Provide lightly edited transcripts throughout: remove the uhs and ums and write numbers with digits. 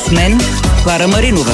С мен Клара Маринова.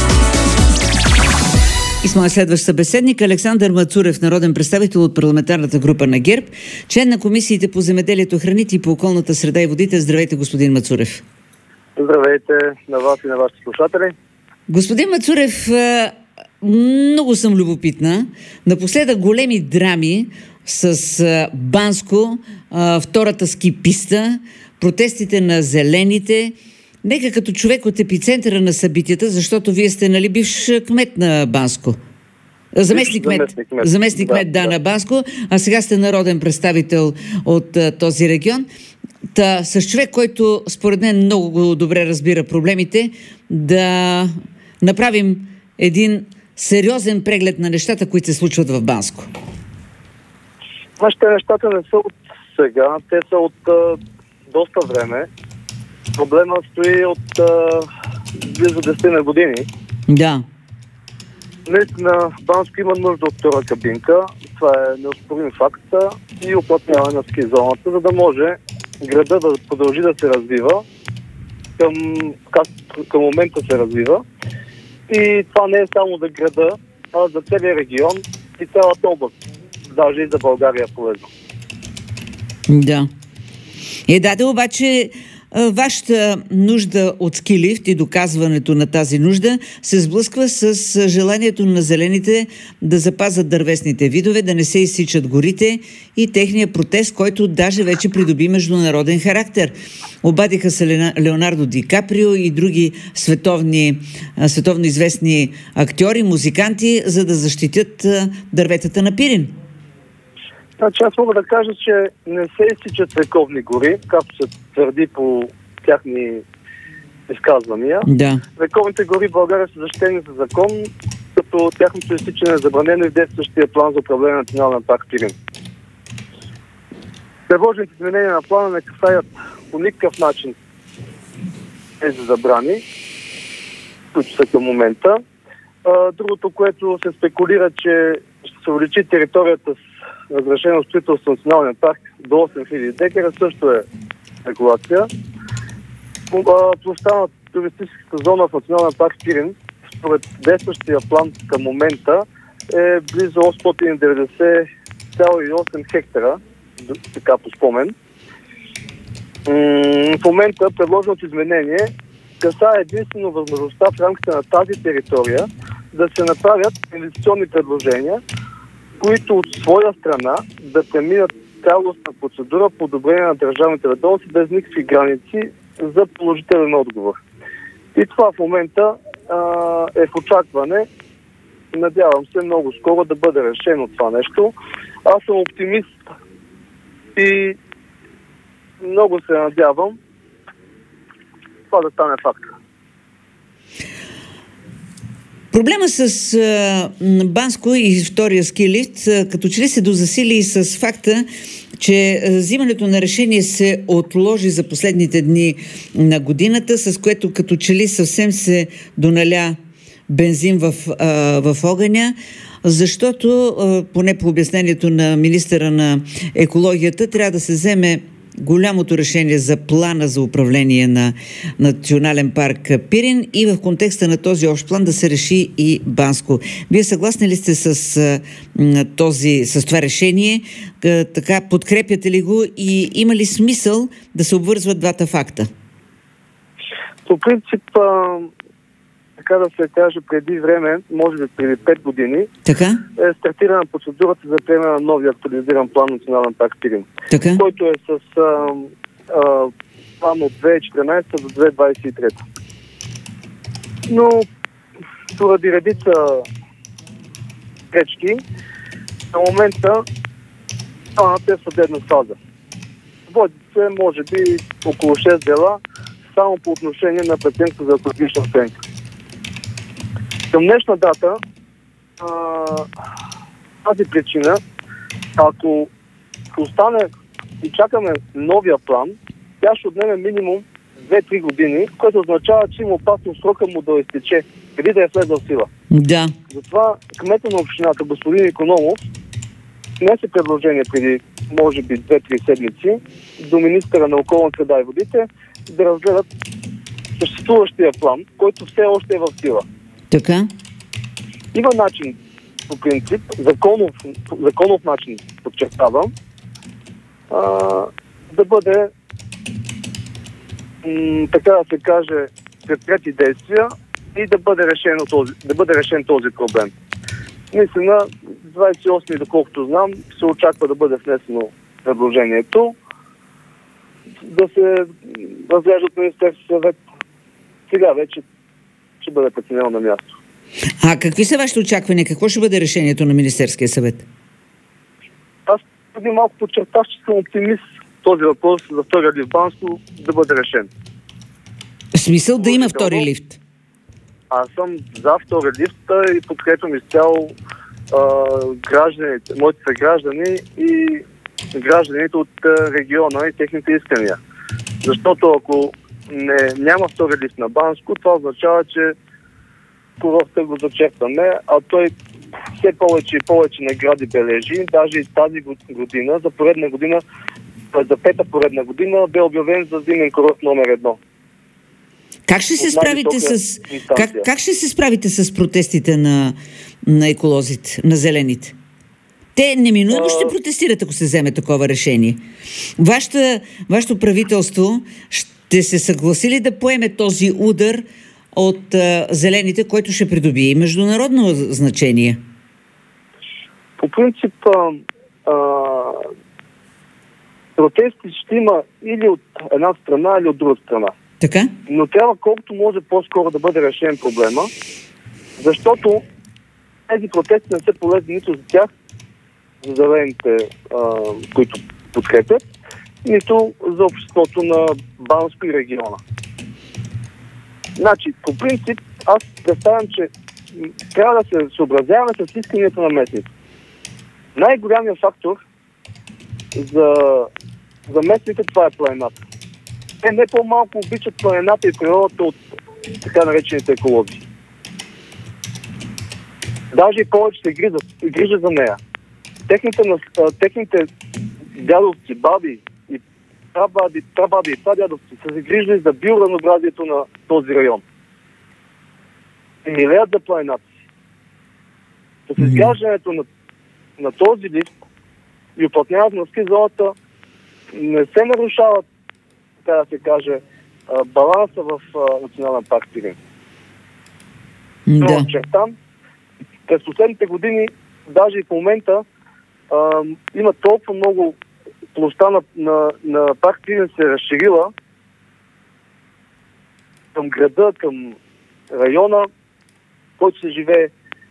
И с моя следващ събеседник Александър Мацурев, народен представител от парламентарната група на ГЕРБ, член на комисиите по земеделието, храните и по околната среда и водите. Здравейте, господин Мацурев. Здравейте на вас и на вашите слушатели. Господин Мацурев, много съм любопитна. Напоследък големи драми с Банско, втората ски писта, протестите на зелените. Нека като човек от епицентъра на събитията, защото вие сте, бивш кмет на Банско. Заместник кмет на Банско, а сега сте народен представител от този регион. С човек, който според мен много добре разбира проблемите, да направим един сериозен преглед на нещата, които се случват в Банско. Нашите нещата не са от сега, те са от доста време. Проблема стои от близо 10 години. Да. Наистина, Банско има нужда от втора кабинка. Това е неоспорим факт и уплътняване на ски зоната, за да може града да продължи да се развива към момента се развива. И това не е само за града, а за целия регион и цялата област. Даже и за България е полезно. Да. Обаче вашата нужда от ски лифт и доказването на тази нужда се сблъсква с желанието на зелените да запазят дървесните видове, да не се изсичат горите и техния протест, който даже вече придоби международен характер. Обадиха се Леонардо Ди Каприо и други световно известни актьори, музиканти, за да защитят дърветата на Пирин. Значи аз мога да кажа, че не се изсичат вековни гори, както се твърди по тяхни изказвания. Да. Вековните гори в България са защитени за закон, като тяхното изсичане е забранено и в действащия план за управление на Национален парк Пирин. Предложените изменения на плана не касаят по никакъв начин тези забрани, които са към момента. Другото, което се спекулира, че ще се увеличи територията с разрешено строителство на Националния парк до 8000 декара, също е регулация. Площта на туристическата зона в Национален парк Пирин, според действащия план към момента, е близо 890,8 хектара, така по спомен. В момента предложеното изменение касае единствено възможността в рамките на тази територия да се направят инвестиционни предложения, които от своя страна да преминат цялостна процедура по одобрение на държавните ведомства без никакви граници за положителен отговор. И това в момента е в очакване. Надявам се много скоро да бъде решено това нещо. Аз съм оптимист и много се надявам това да стане факт. Проблема с Банско и втория ски лифт като че ли се дозасили и с факта, че взимането на решение се отложи за последните дни на годината, с което като че ли съвсем се доналя бензин в огъня, защото поне по обяснението на министъра на екологията трябва да се вземе голямото решение за плана за управление на Национален парк Пирин и в контекста на този общ план да се реши и Банско. Вие съгласни ли сте с това решение? Така, подкрепяте ли го и има ли смисъл да се обвързват двата факта? По принцип, така да се каже, преди време, може би преди 5 години, е стартирана процедурата за приемане на новия актуализиран план Национален парк Пирин, който е с план от 2014 до 2023. Но поради редица пречки, на момента планът е в съдебна фаза. Водят се, може би, около 6 дела, само по отношение на претенцията за екологична оценка. Към днешна дата тази причина, ако остане и чакаме новия план, тя ще отнеме минимум 2-3 години, което означава, че има опасност срока му да изтече, преди да е влезъл в сила. Да. Затова кмета на общината, господин Икономов, внесе предложение преди, може би, 2-3 седмици до министъра на околната среда и водите да разгледат съществуващия план, който все още е в сила. Така? Има начин, по принцип, законов начин, подчертавам, да бъде, така да се каже, предприети действия и да бъде решен този проблем. Наистина, 28, доколкото знам, се очаква да бъде внесено предложението, да се разглежда от Министерския съвет. Сега вече ще бъде преценено на място. А какви са вашите очаквания? Какво ще бъде решението на Министерския съвет? Аз преди малко подчертах, че съм оптимист този въпрос за втория лифт Банско да бъде решен. В смисъл да има втори лифт? Аз съм за втория лифт и подкрепям изцяло гражданите, моите съграждани и гражданите от региона и техните искания. Защото ако няма втори лифт на Банско, това означава, че курорта го зачерпваме, а той все повече и повече награди бележи. Даже и тази година, за пета поредна година, бе обявен за зимен курорт номер 1. Как ще се справите с протестите на еколозите, на зелените? Те неминуемо ще протестират, ако се вземе такова решение. Вашето правителство ще се съгласи ли да поеме този удар от зелените, който ще придобие международно значение? По принцип, протести ще има или от една страна, или от друга страна. Така? Но трябва колкото може по-скоро да бъде решен проблема, защото тези протести не са полезни нито за тях, за зелените, които подкрепят, нито за обществото на Банско и региона. Значи, по принцип, аз представям, че трябва да се съобразяваме с исканията на местните. Най-голямият фактор за местните това е планината. Те не по-малко обичат планината и природата от така наречените екологии. Даже и повече се грижат за нея. Техните дядовци, баби и прабаби и прадядовци са се грижили за биоразнообразието на този район. И милеят за планината си. С изграждането на този лифт и уплътняването на ски зоната не се нарушават, така да се каже, баланса в Национален парк Пирин. Да. През последните години, даже и в момента, има толкова много площа на парк Пирин се разширила към града, към района, който се живее.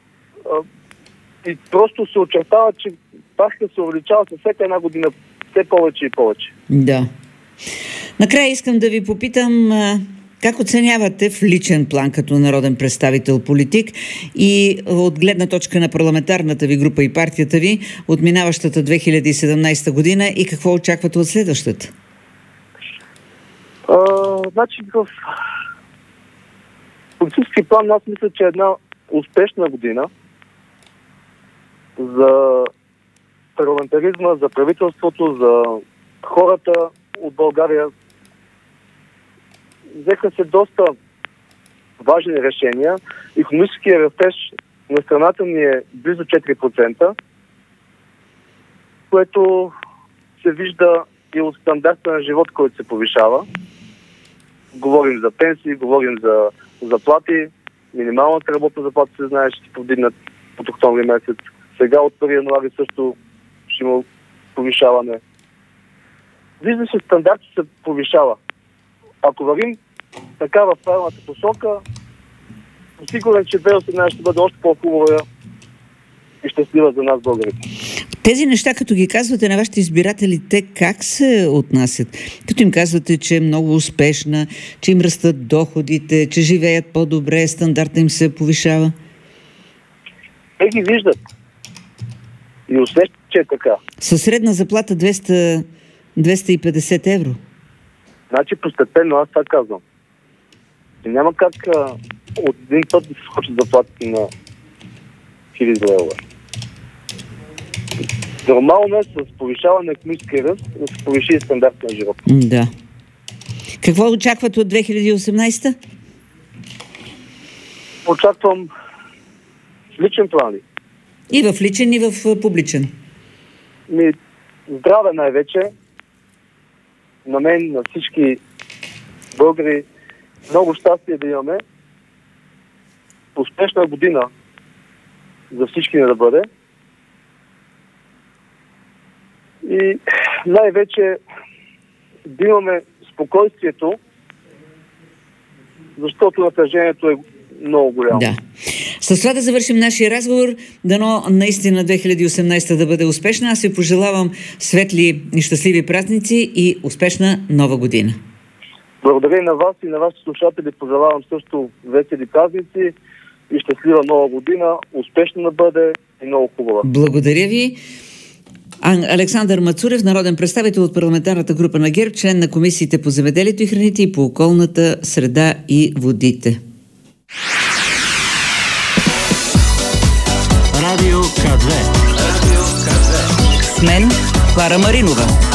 И просто се очертава, че парка се увеличава със всяка една година все повече и повече. Да. Накрая искам да ви попитам как оценявате в личен план като народен представител политик и от гледна точка на парламентарната ви група и партията ви от минаващата 2017 година и какво очаквате от следващата? Значи в политически план аз мисля, че е една успешна година за парламентаризма, за правителството, за хората от България. Взеха се доста важни решения. Икономическият растеж на страната ни е близо 4%, което се вижда и от стандарта на живот, който се повишава. Говорим за пенсии, говорим за заплати. Минималната работна заплата се знае, ще се повдигнат от октомври месец. Сега от 1 януари също ще има повишаване. Вижда се, стандарт се повишава. Ако вървим така в правилната посока, сигурен, че 2018 ще бъде още по-хубава и щастлива за нас, българите. Тези неща, като ги казвате на вашите избиратели, те как се отнасят? Като им казвате, че е много успешна, че им растат доходите, че живеят по-добре, стандарта им се повишава? Те ги виждат и усещат, че е така. Със средна заплата 250 евро. Значи постепенно, аз това казвам. И няма как от един път да се скочат заплатите на 1000 лева. Нормално е с повишаване на икономическия ръст да се повиши и стандарт на живота. Да. Какво очаквате от 2018? Очаквам личен план ли? И в личен, и в публичен. Здраве най-вече. На мен, на всички българи, много щастие да имаме. Успешна година за всички да бъде. И най-вече да имаме спокойствието, защото напрежението е много голямо. Да. С това да завършим нашия разговор. Дано наистина 2018 да бъде успешна. Аз ви пожелавам светли и щастливи празници и успешна нова година. Благодаря и на вас и на вашите слушатели. Пожелавам също весели празници и щастлива нова година. Успешна да бъде и много хубава. Благодаря ви. Александър Мацурев, народен представител от парламентарната група на ГЕРБ, член на комисиите по земеделието и храните и по околната среда и водите. Радио К2. С мен Клара Маринова.